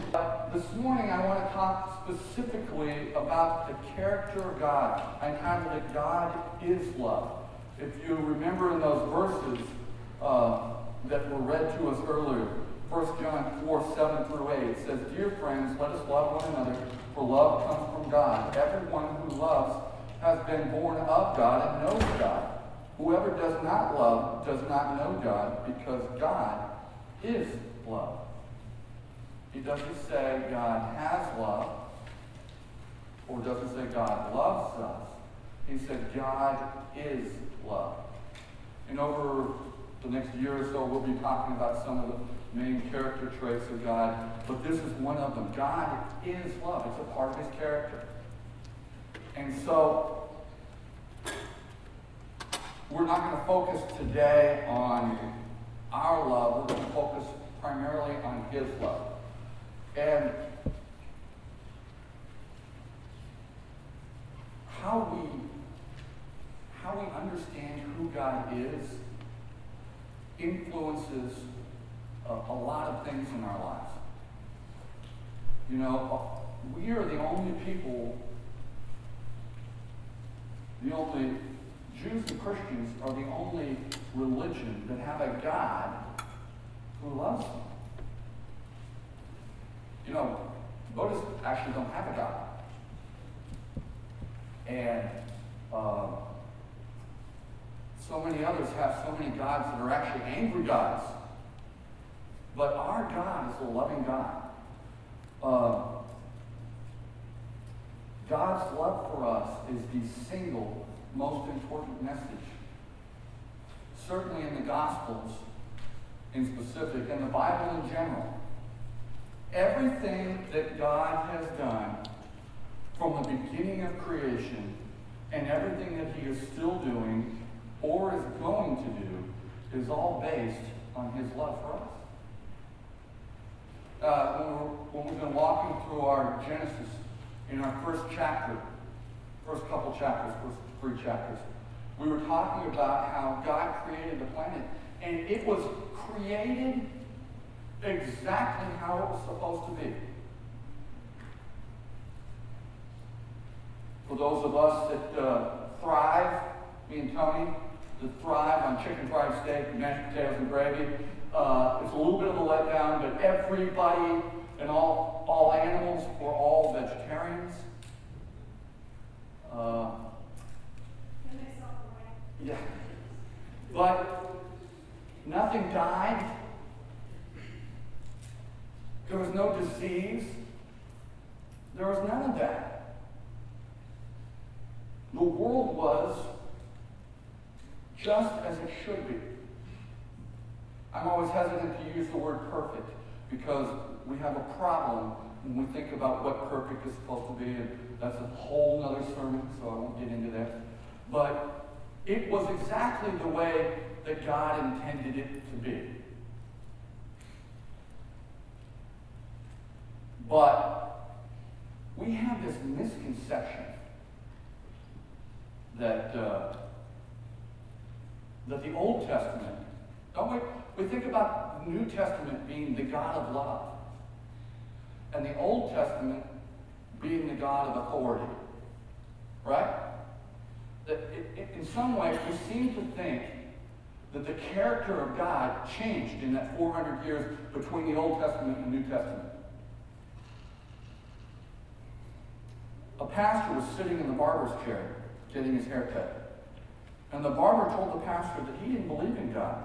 This morning I want to talk specifically about the character of God. I entitled it, God is Love. If you remember in those verses that were read to us earlier, 1 John 4:7-8, it says, Dear friends, let us love one another, for love comes from God. Everyone who loves has been born of God and knows God. Whoever does not love does not know God, because God is love. He doesn't say God has love, or doesn't say God loves us. He said God is love. And over the next year or so, we'll be talking about some of the main character traits of God, but this is one of them. God is love. It's a part of his character. And so, we're not going to focus today on our love. We're going to focus primarily on his love. And how we understand who God is influences a lot of things in our lives. You know, we are the only people, Jews and Christians are the only religion that have a God who loves them. You know, Buddhists actually don't have a God. And so many others have so many gods that are actually angry gods. But our God is a loving God. God's love for us is the single most important message. Certainly in the Gospels in specific, and the Bible in general. Everything that God has done from the beginning of creation and everything that he is still doing or is going to do is all based on his love for us. When we've been walking through our Genesis in our first couple chapters, first 3 chapters, we were talking about how God created the planet, and it was created exactly how it was supposed to be. For those of us that thrive, me and Tony, that thrive on chicken fried steak, mashed potatoes and gravy, it's a little bit of a letdown, but everybody and all animals were all vegetarians. Yeah. But nothing died. There was no disease. There was none of that. The world was just as it should be. I'm always hesitant to use the word perfect because we have a problem when we think about what perfect is supposed to be, and that's a whole other sermon, so I won't get into that. But it was exactly the way that God intended it to be. But we have this misconception that the Old Testament, don't we? We think about the New Testament being the God of love, and the Old Testament being the God of authority, right? That in some ways we seem to think that the character of God changed in that 400 years between the Old Testament and the New Testament. A pastor was sitting in the barber's chair getting his hair cut. And the barber told the pastor that he didn't believe in God.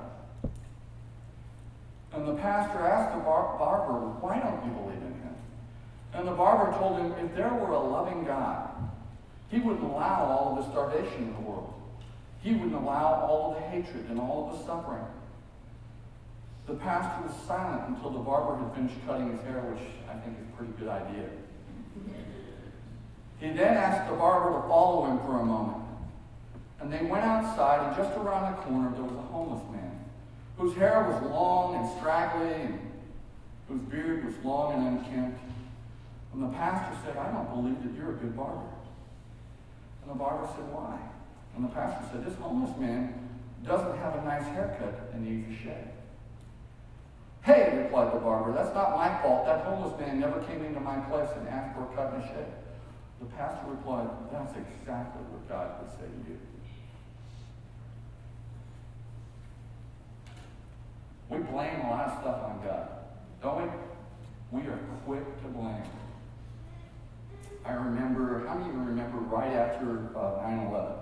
And the pastor asked the barber, why don't you believe in him? And the barber told him, if there were a loving God, he wouldn't allow all of the starvation in the world. He wouldn't allow all of the hatred and all of the suffering. The pastor was silent until the barber had finished cutting his hair, which I think is a pretty good idea. He then asked the barber to follow him for a moment. And they went outside, and just around the corner there was a homeless man whose hair was long and straggly, and whose beard was long and unkempt. And the pastor said, I don't believe that you're a good barber. And the barber said, why? And the pastor said, this homeless man doesn't have a nice haircut and needs a shave. Hey, replied the barber, that's not my fault. That homeless man never came into my place and asked for a cut and a shave. The pastor replied, that's exactly what God would say to you. We blame a lot of stuff on God, don't we? We are quick to blame. I remember, how many of you remember right after 9/11?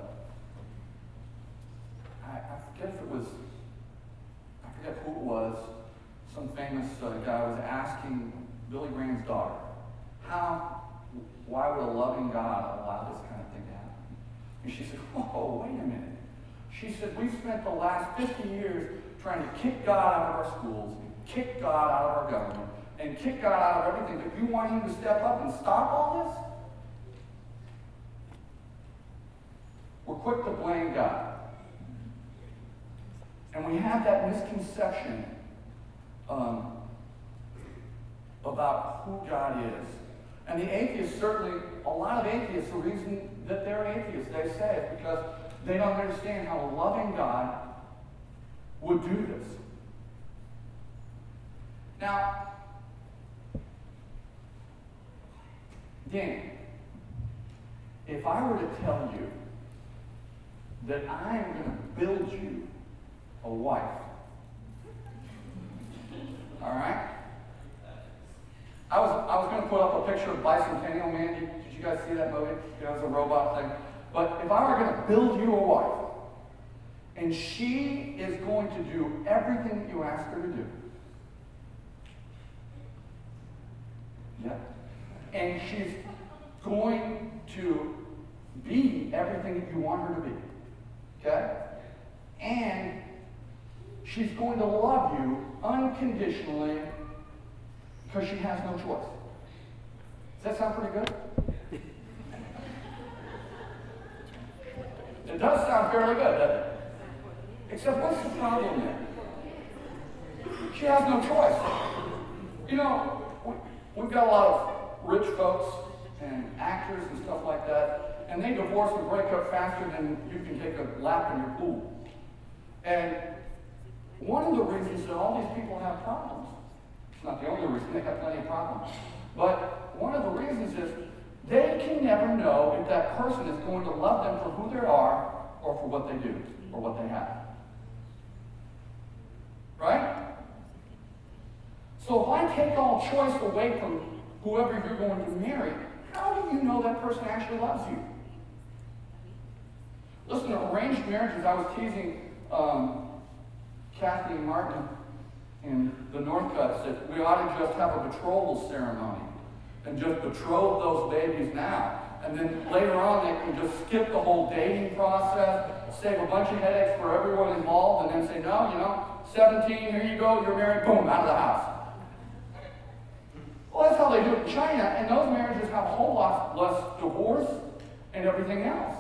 I forget who it was. Some famous guy was asking Billy Graham's daughter, why would a loving God allow this kind of thing to happen? And she said, oh, wait a minute. She said, we've spent the last 50 years trying to kick God out of our schools, and kick God out of our government, and kick God out of everything, but you want him to step up and stop all this? We're quick to blame God. And we have that misconception about who God is. And the atheists, certainly, a lot of atheists, the reason that they're atheists, they say it because they don't understand how a loving God would do this. Now, Dan, if I were to tell you that I am going to build you a wife, all right? I was going to put up a picture of Bicentennial Man. Did you guys see that movie? It was a robot thing. But if I were going to build you a wife, and she is going to do everything that you ask her to do, yeah, and she's going to be everything that you want her to be, okay? And she's going to love you unconditionally because she has no choice. Does that sound pretty good? It does sound fairly good, doesn't it? Except what's the problem there? She has no choice. You know, we've got a lot of rich folks and actors and stuff like that, and they divorce and break up faster than you can take a lap in your pool. And one of the reasons that all these people have problems, it's not the only reason, they have plenty of problems, but one of the reasons is they can never know if that person is going to love them for who they are or for what they do or what they have. Right? So if I take all choice away from whoever you're going to marry, how do you know that person actually loves you? Listen, to arranged marriages, I was teasing Kathy and Martin in the Northcutt that we ought to just have a betrothal ceremony and just betroth those babies now. And then later on, they can just skip the whole dating process, save a bunch of headaches for everyone involved, and then say, no, 17, here you go, you're married, boom, out of the house. Well, that's how they do it in China, and those marriages have a whole lot less divorce and everything else.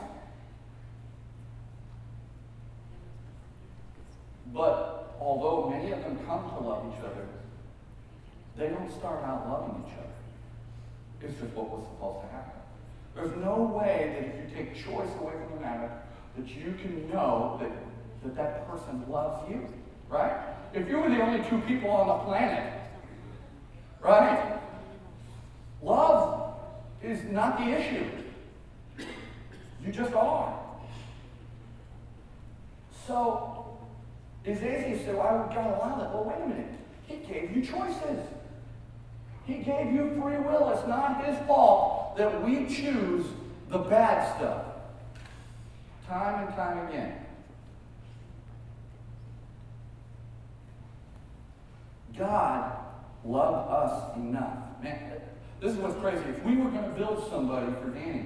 But although many of them come to love each other, they don't start out loving each other. It's just what was supposed to happen. There's no way that if you take choice away from the matter, that you can know that person loves you, right? If you were the only two people on the planet, right? Love is not the issue. You just are. So, as atheists say, why would God allow that? Well, wait a minute. He gave you choices. He gave you free will. It's not his fault that we choose the bad stuff. Time and time again. God loved us enough. Man, this is what's crazy. If we were going to build somebody for Danny,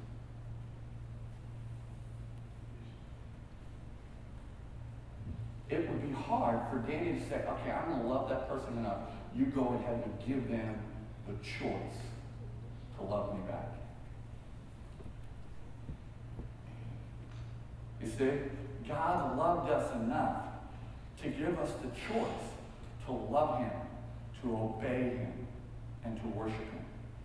it would be hard for Danny to say, okay, I'm going to love that person enough. You go ahead and give them the choice to love me back. You see, God loved us enough to give us the choice to love him, to obey him, and to worship him.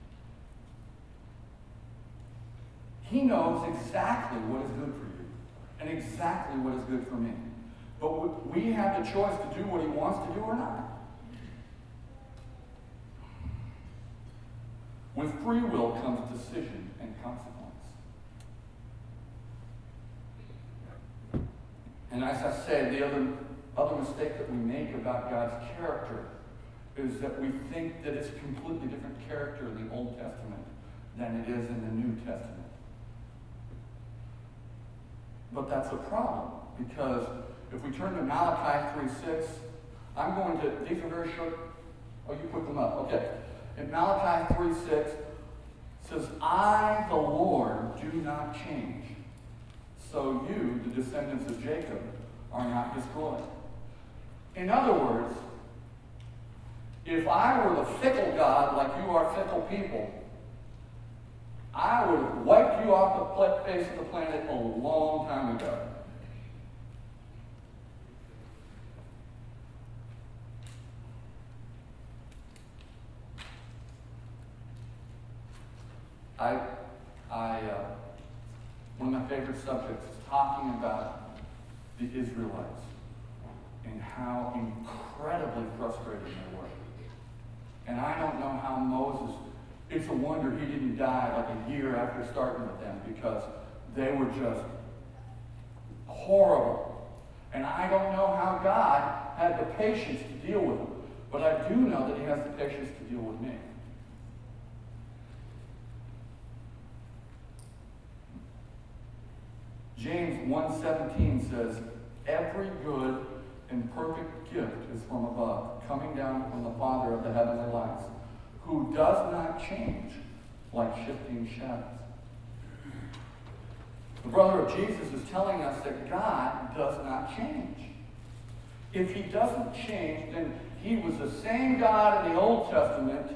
He knows exactly what is good for you and exactly what is good for me. But we have the choice to do what he wants to do or not. With free will comes decision and consequence. And as I say, the other mistake that we make about God's character is that we think that it's a completely different character in the Old Testament than it is in the New Testament. But that's a problem, because if we turn to Malachi 3:6, these are very short. Oh, you put them up. Okay. In Malachi 3:6, it says, I, the Lord, do not change. So you, the descendants of Jacob, are not destroyed. In other words, if I were the fickle God like you are fickle people, I would have wiped you off the face of the planet a long time ago. One of my favorite subjects is talking about the Israelites and how incredibly frustrated they were. And I don't know how Moses, it's a wonder he didn't die like a year after starting with them, because they were just horrible. And I don't know how God had the patience to deal with them. But I do know that he has the patience to deal with me. James 1:17 says, every good and perfect gift is from above, coming down from the Father of the heavenly lights, who does not change like shifting shadows. The brother of Jesus is telling us that God does not change. If he doesn't change, then he was the same God in the Old Testament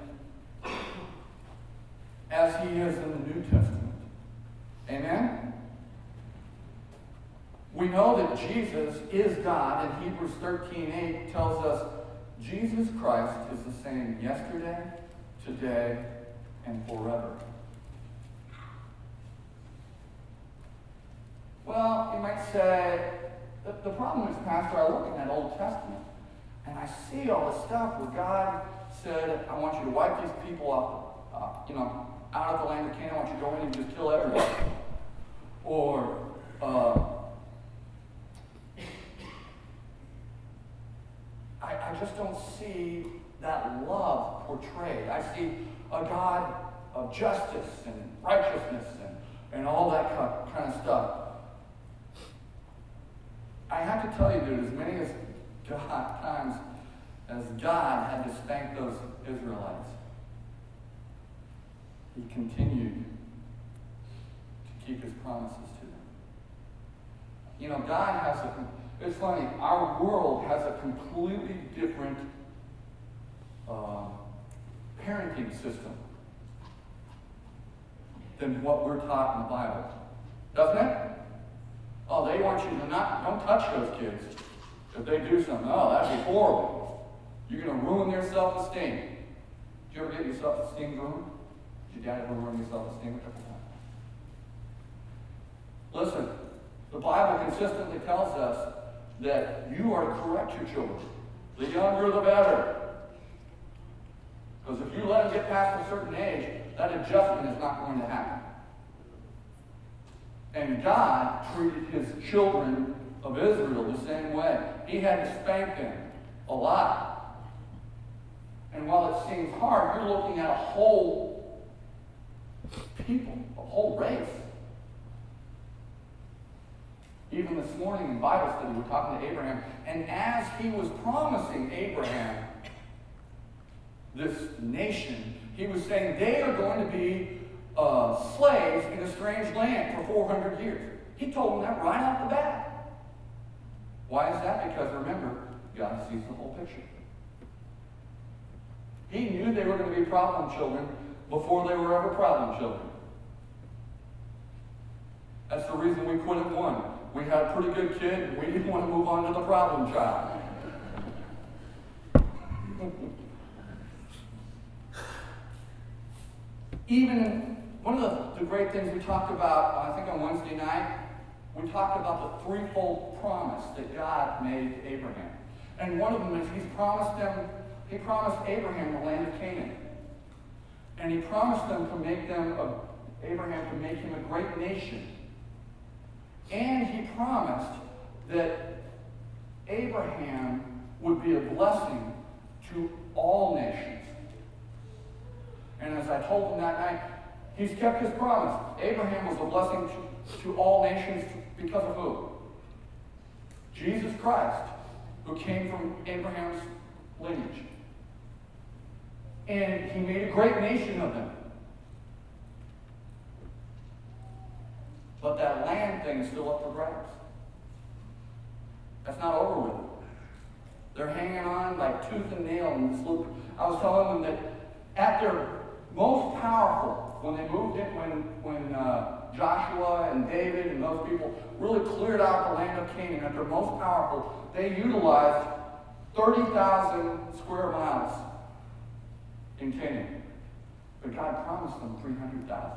as he is in the New Testament. Amen? We know that Jesus is God, and Hebrews 13:8 tells us Jesus Christ is the same yesterday, today, and forever. Well, you might say, the problem is, Pastor, I look in that Old Testament, and I see all the stuff where God said, I want you to wipe these people off, out of the land of Canaan. I want you to go in and just kill everyone. Or, I just don't see that love portrayed. I see a God of justice and righteousness and all that kind of stuff. I have to tell you that as many times as God had to spank those Israelites, he continued to keep his promises to them. God has it's funny, our world has a completely different parenting system than what we're taught in the Bible. Doesn't it? Oh, they want you to don't touch those kids. If they do something, that'd be horrible. You're going to ruin their self-esteem. Did you ever get your self-esteem ruined? Did your dad ever ruin your self-esteem a couple times? Listen, the Bible consistently tells us that you are to correct your children. The younger, the better. Because if you let them get past a certain age, that adjustment is not going to happen. And God treated his children of Israel the same way. He had to spank them a lot. And while it seems hard, you're looking at a whole people, a whole race. Even this morning in Bible study, we're talking to Abraham, and as he was promising Abraham this nation, he was saying they are going to be slaves in a strange land for 400 years. He told them that right off the bat. Why is that? Because remember, God sees the whole picture. He knew they were going to be problem children before they were ever problem children. That's the reason we quit at one. We had a pretty good kid, and we didn't want to move on to the problem child. Even one of the great things we talked about, I think on Wednesday night, we talked about the threefold promise that God made Abraham. And one of them is he promised Abraham the land of Canaan. And And he promised them to make Abraham to make him a great nation. And he promised that Abraham would be a blessing to all nations. And as I told him that night, he's kept his promise. Abraham was a blessing to all nations because of who? Jesus Christ, who came from Abraham's lineage. And he made a great nation of them. But that land thing is still up for grabs. That's not over with. They're hanging on like tooth and nail in this loop. I was telling them that at their most powerful, when they moved in, when Joshua and David and those people really cleared out the land of Canaan, at their most powerful, they utilized 30,000 square miles in Canaan. But God promised them 300,000.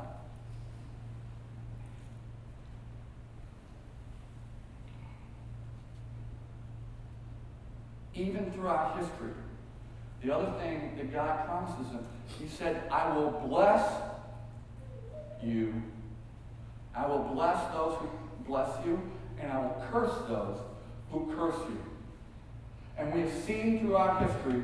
Even throughout history, the other thing that God promises them, he said, I will bless you. I will bless those who bless you, and I will curse those who curse you. And we have seen throughout history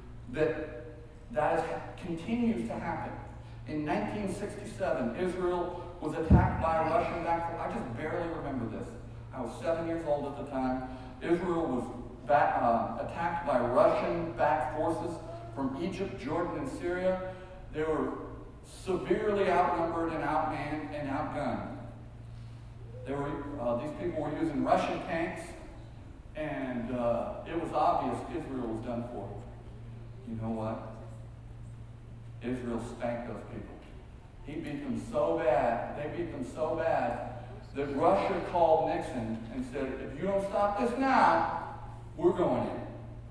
that continues to happen. In 1967, Israel was attacked by a Russian-backed force. I just barely remember this. I was 7 years old at the time. Israel was attacked by Russian-backed forces from Egypt, Jordan, and Syria. They were severely outnumbered and outmanned and outgunned. These people were using Russian tanks, and it was obvious Israel was done for. You know what? Israel spanked those people. He beat them so bad, they beat them so bad, that Russia called Nixon and said, if you don't stop this now, we're going in.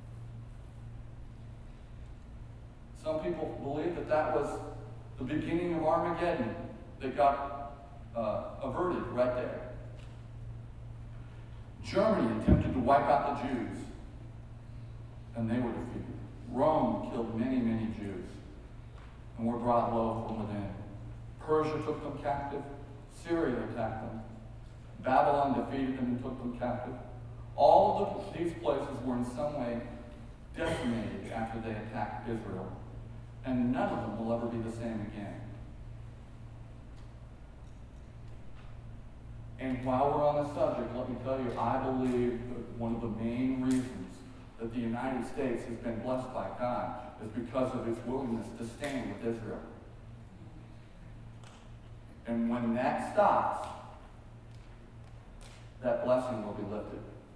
Some people believe that was the beginning of Armageddon that got averted right there. Germany attempted to wipe out the Jews, and they were defeated. Rome killed many, many Jews, and were brought low from within. Persia took them captive. Syria attacked them. Babylon defeated them and took them captive. All of these places were in some way decimated after they attacked Israel. And none of them will ever be the same again. And while we're on the subject, let me tell you, I believe that one of the main reasons that the United States has been blessed by God is because of its willingness to stand with Israel. And when that stops, that blessing will be lifted.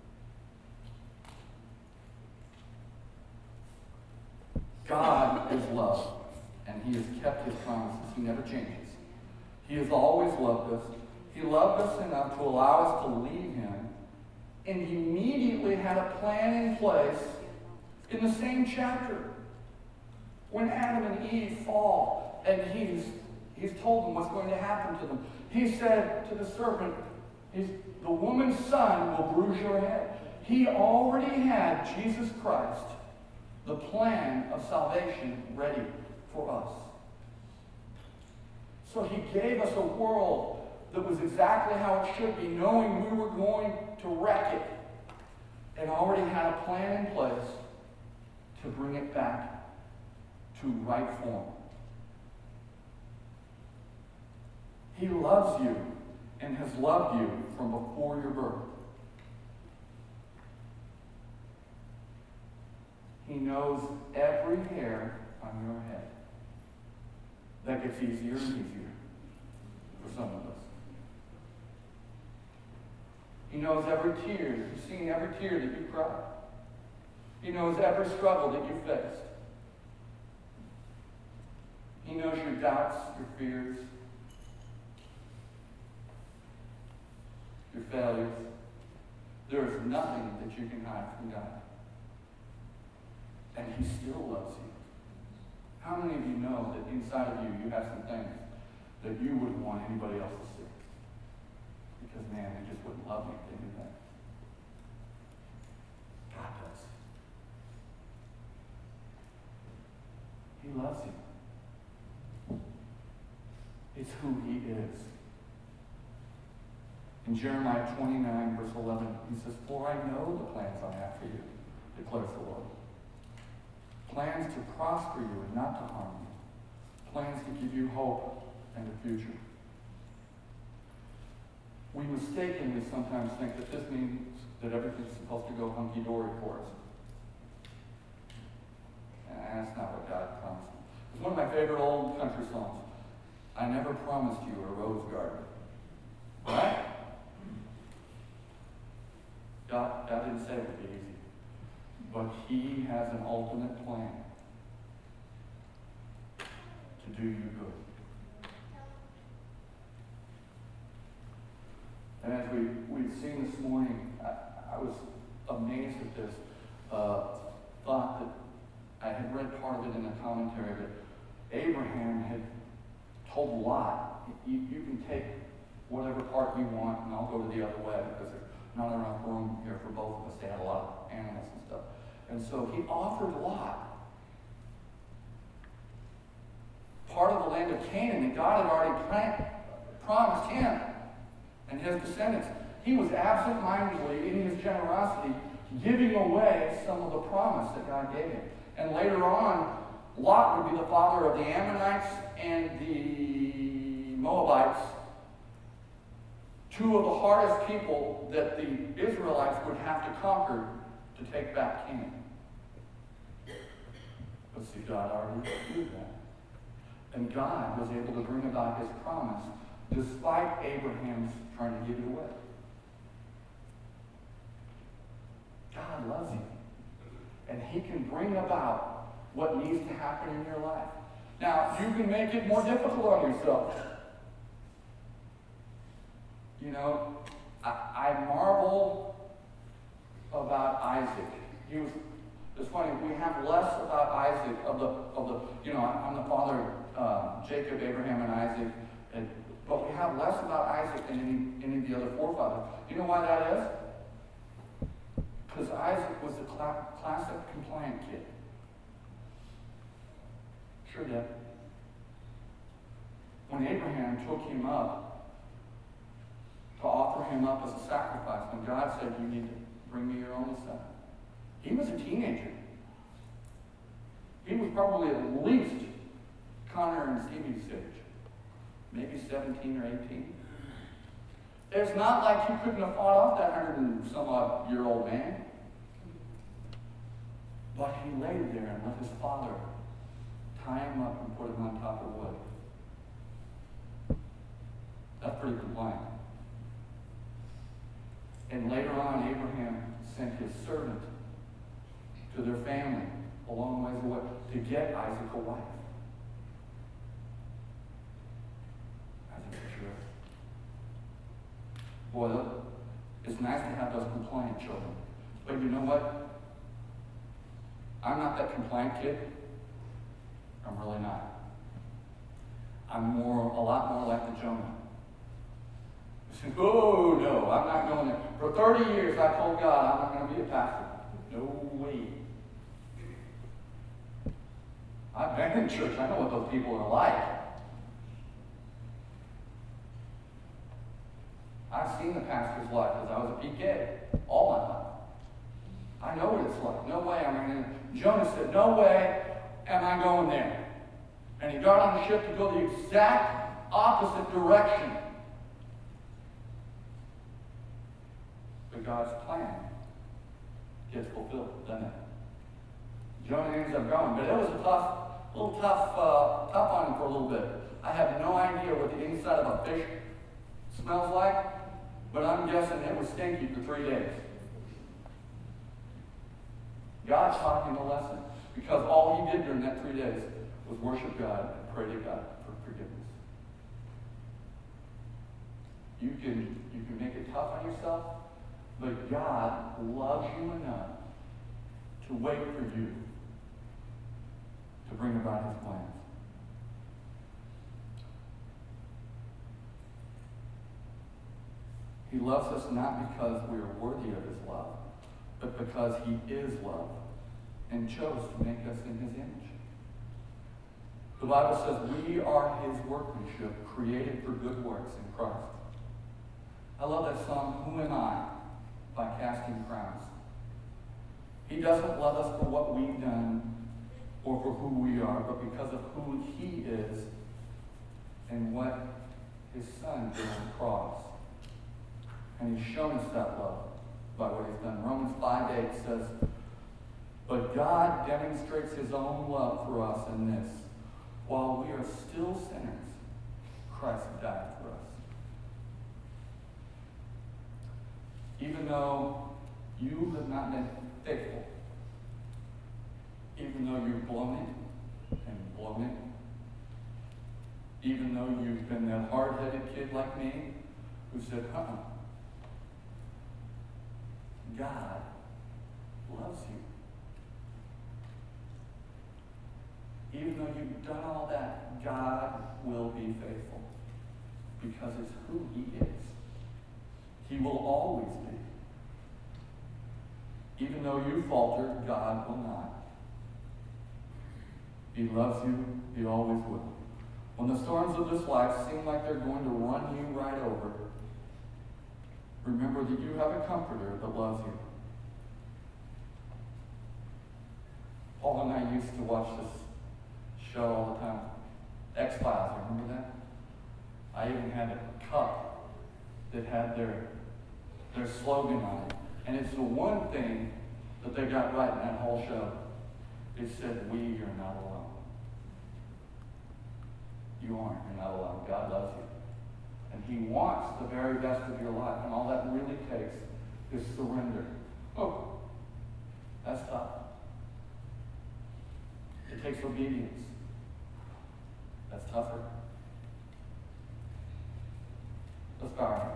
God is love, and he has kept his promises. He never changes. He has always loved us. He loved us enough to allow us to leave him, and he immediately had a plan in place in the same chapter. When Adam and Eve fall, and he's told them what's going to happen to them. He said to the serpent, the woman's son will bruise your head. He already had Jesus Christ, the plan of salvation, ready for us. So he gave us a world that was exactly how it should be, knowing we were going to wreck it, and already had a plan in place to bring it back to right form. He loves you and has loved you from before your birth. He knows every hair on your head. That gets easier and easier for some of us. He knows every tear. He's seen every tear that you cried. He knows every struggle that you faced. He knows your doubts, your fears, your failures. There is nothing that you can hide from God. And he still loves you. How many of you know that inside of you, you have some things that you wouldn't want anybody else to see? Because, man, they just wouldn't love you if they knew that. God does. He loves you. It's who he is. In Jeremiah 29, verse 11, he says, "For I know the plans I have for you, declares the Lord. Plans to prosper you and not to harm you. Plans to give you hope and a future." We mistakenly sometimes think that this means that everything's supposed to go hunky-dory for us. And that's not what God promised. It's one of my favorite old country songs. "I never promised you a rose garden." Right? God didn't say it would be easy. But he has an ultimate plan to do you good. And as we've seen this morning, I was amazed at this. Thought that I had read part of it in a commentary that Abraham had told Lot, you can take whatever part you want and I'll go to the other way because there's not enough room here for both of us. They had a lot of animals and stuff. And so he offered Lot part of the land of Canaan that God had already promised him and his descendants. He was absent-mindedly, in his generosity, giving away some of the promise that God gave him. And later on, Lot would be the father of the Ammonites and the Moabites, two of the hardest people that the Israelites would have to conquer to take back Canaan. But see, God already did that. And God was able to bring about his promise despite Abraham's trying to give it away. God loves you. And he can bring about what needs to happen in your life. Now, you can make it more difficult on yourself. You know, I marvel about Isaac. It's funny, we have less about Isaac I'm the father of Jacob, Abraham, and Isaac, but we have less about Isaac than any of the other forefathers. You know why that is? Because Isaac was the classic compliant kid. Sure did. When Abraham took him up to offer him up as a sacrifice, when God said, "You need to bring me your only son," he was a teenager. He was probably at least Connor and Stevie's age, maybe 17 or 18. It's not like he couldn't have fought off that 100-and-some-odd-year-old man. But he laid there and let his father tie him up and put him on top of wood. That's pretty compliant. And later on, Abraham sent his servant to their family a long ways away to get Isaac a wife. That's a picture of it. Boy, it's nice to have those compliant children. But you know what? I'm not that compliant kid. I'm really not. I'm a lot more like the Jonah. Oh, no, I'm not going there. For 30 years, I told God I'm not going to be a pastor. No way. I've been in church. I know what those people are like. I've seen the pastor's life because I was a PK all my life. I know what it's like. No way am I going to. Jonah said, "No way am I going there." And he got on the ship to go the exact opposite direction. But God's plan gets fulfilled, doesn't it? Jonah ends up going, but it was a tough on him for a little bit. I have no idea what the inside of a fish smells like, but I'm guessing it was stinky for 3 days. God taught him a lesson because all he did during that 3 days was worship God and pray to God for forgiveness. You can make it tough on yourself, but God loves you enough to wait for you to bring about his plans. He loves us not because we are worthy of his love, but because he is love and chose to make us in his image. The Bible says we are his workmanship, created for good works in Christ. I love that song, Who Am I? By Casting Crowns. He doesn't love us for what we've done or for who we are, but because of who he is and what his son did on the cross. And he's shown us that love by what he's done. Romans 5:8 says, but God demonstrates his own love for us in this. While we are still sinners, Christ died for us. Even though you have not been faithful, even though you've blown it and blown it, even though you've been that hard-headed kid like me who said, God loves you. Even though you've done all that, God will be faithful because it's who he is. He will always be. Even though you falter, God will not. He loves you. He always will. When the storms of this life seem like they're going to run you right over, remember that you have a comforter that loves you. Paul and I used to watch this show all the time. X-Files, remember that? I even had a cup that had their slogan on it. And it's the one thing that they got right in that whole show. It said, we are not alone. You aren't. You're not alone. God loves you. And he wants the very best of your life. And all that really takes is surrender. Oh, that's tough. It takes obedience. That's tougher. Let's bow our heads.